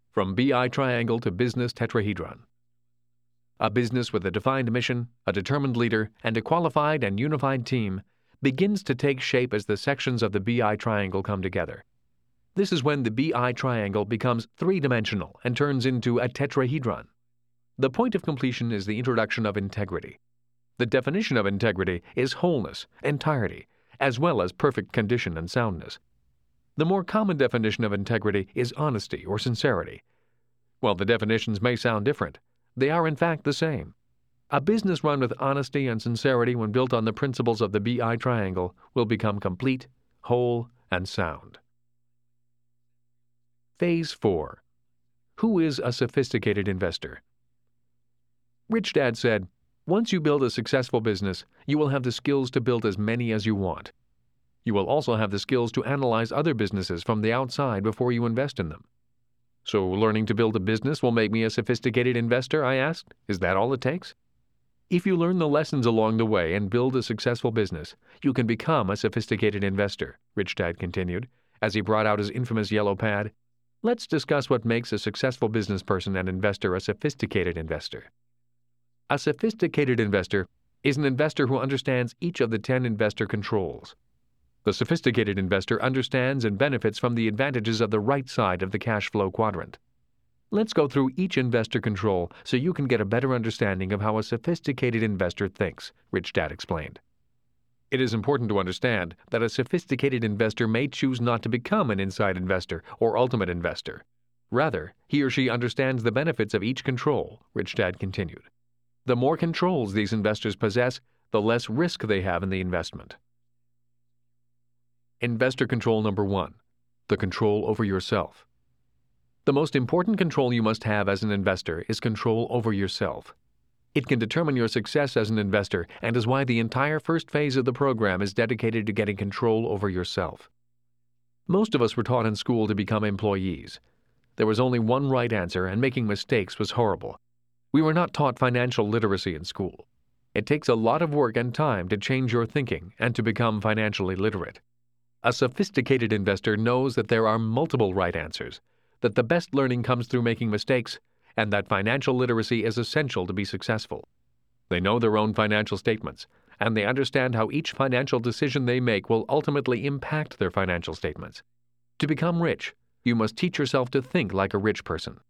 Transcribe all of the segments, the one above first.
From BI Triangle to Business Tetrahedron. A business with a defined mission, a determined leader, and a qualified and unified team begins to take shape as the sections of the BI Triangle come together. This is when the BI Triangle becomes three-dimensional and turns into a tetrahedron. The point of completion is the introduction of integrity. The definition of integrity is wholeness, entirety, as well as perfect condition and soundness. The more common definition of integrity is honesty or sincerity. While the definitions may sound different, they are in fact the same. A business run with honesty and sincerity when built on the principles of the BI Triangle will become complete, whole, and sound. Phase 4. Who is a sophisticated investor? Rich Dad said, "Once you build a successful business, you will have the skills to build as many as you want. You will also have the skills to analyze other businesses from the outside before you invest in them." "So learning to build a business will make me a sophisticated investor?" I asked. "Is that all it takes?" "If you learn the lessons along the way and build a successful business, you can become a sophisticated investor," Rich Dad continued, as he brought out his infamous yellow pad. "Let's discuss what makes a successful business person and investor a sophisticated investor." A sophisticated investor is an investor who understands each of the 10 investor controls. The sophisticated investor understands and benefits from the advantages of the right side of the cash flow quadrant. Let's go through each investor control so you can get a better understanding of how a sophisticated investor thinks, Rich Dad explained. It is important to understand that a sophisticated investor may choose not to become an inside investor or ultimate investor. Rather, he or she understands the benefits of each control, Rich Dad continued. The more controls these investors possess, the less risk they have in the investment. Investor control number 1, the control over yourself. The most important control you must have as an investor is control over yourself. It can determine your success as an investor and is why the entire first phase of the program is dedicated to getting control over yourself. Most of us were taught in school to become employees. There was only one right answer, and making mistakes was horrible. We were not taught financial literacy in school. It takes a lot of work and time to change your thinking and to become financially literate. A sophisticated investor knows that there are multiple right answers, that the best learning comes through making mistakes, and that financial literacy is essential to be successful. They know their own financial statements, and they understand how each financial decision they make will ultimately impact their financial statements. To become rich, you must teach yourself to think like a rich person.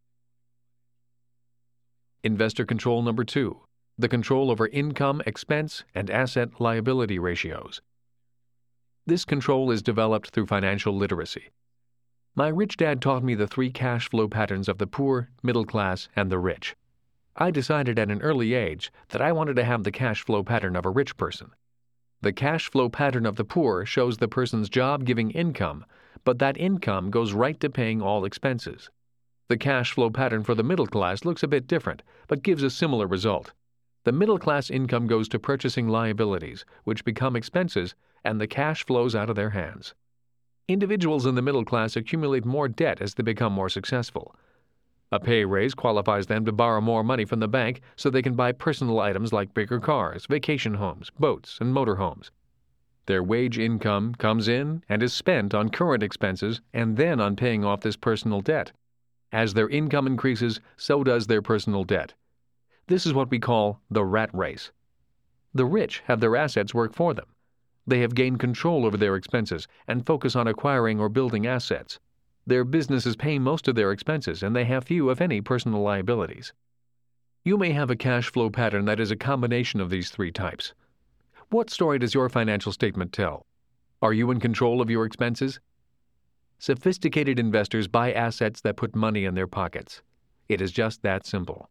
Investor control number 2, the control over income, expense, and asset-liability ratios. This control is developed through financial literacy. My rich dad taught me the 3 cash flow patterns of the poor, middle class, and the rich. I decided at an early age that I wanted to have the cash flow pattern of a rich person. The cash flow pattern of the poor shows the person's job giving income, but that income goes right to paying all expenses. The cash flow pattern for the middle class looks a bit different, but gives a similar result. The middle class income goes to purchasing liabilities, which become expenses, and the cash flows out of their hands. Individuals in the middle class accumulate more debt as they become more successful. A pay raise qualifies them to borrow more money from the bank so they can buy personal items like bigger cars, vacation homes, boats, and motorhomes. Their wage income comes in and is spent on current expenses and then on paying off this personal debt. As their income increases, so does their personal debt. This is what we call the rat race. The rich have their assets work for them. They have gained control over their expenses and focus on acquiring or building assets. Their businesses pay most of their expenses, and they have few, if any, personal liabilities. You may have a cash flow pattern that is a combination of these 3 types. What story does your financial statement tell? Are you in control of your expenses? Sophisticated investors buy assets that put money in their pockets. It is just that simple.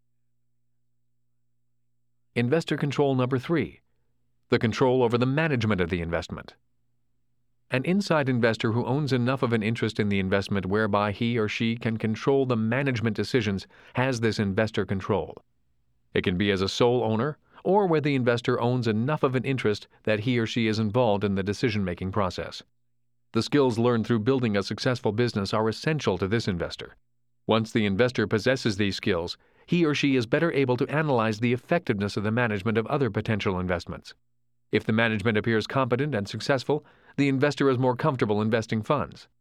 Investor control number 3, the control over the management of the investment. An inside investor who owns enough of an interest in the investment whereby he or she can control the management decisions has this investor control. It can be as a sole owner, or where the investor owns enough of an interest that he or she is involved in the decision-making process. The skills learned through building a successful business are essential to this investor. Once the investor possesses these skills, he or she is better able to analyze the effectiveness of the management of other potential investments. If the management appears competent and successful, the investor is more comfortable investing funds.